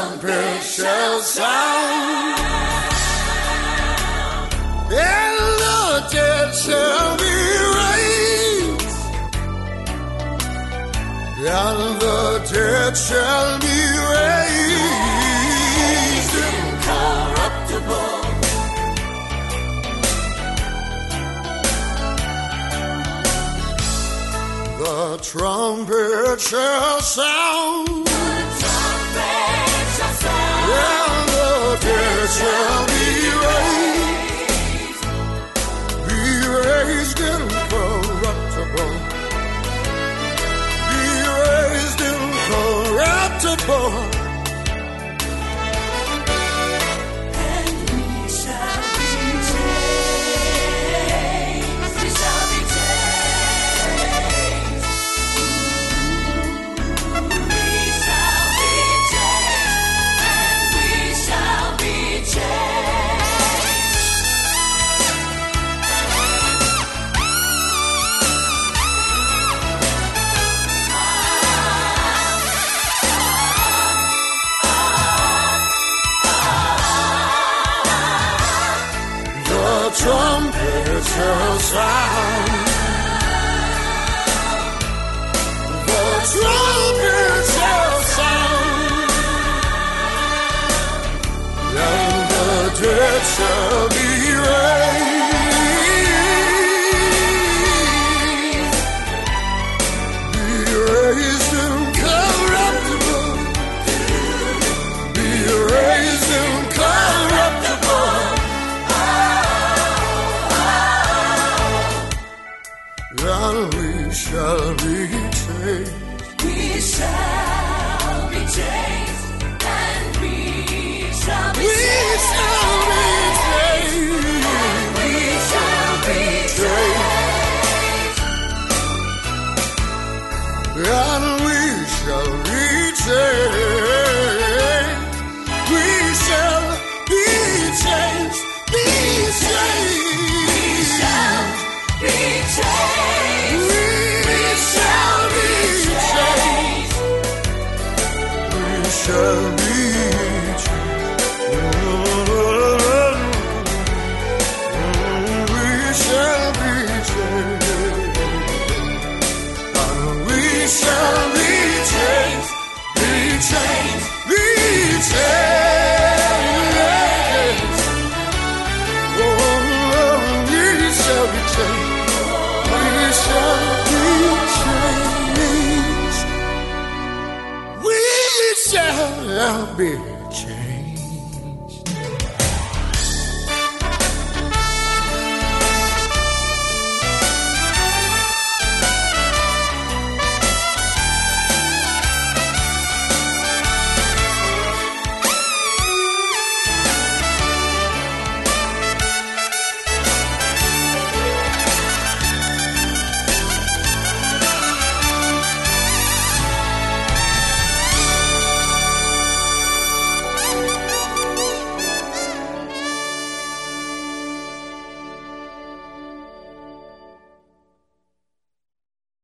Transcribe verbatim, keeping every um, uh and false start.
trumpet shall sound, and the dead shall be raised, and the dead shall be raised incorruptible. The trumpet shall sound, the trumpet shall sound, and the dead shall be raised, be raised incorruptible, be raised incorruptible. And we shall be changed, we shall be changed. The trumpet shall sound, the trumpet shall sound, and the dead shall be raised, be raised incorruptible, be raised incorruptible. And we shall be changed. We shall be changed. And we shall be changed. We shall be changed. And we shall be changed. We shall be changed. Be changed. We shall be changed. Shall be changed. We shall be changed. And we shall be changed. Be changed. Be changed. Oh, we shall be changed. We shall be changed. We shall be changed.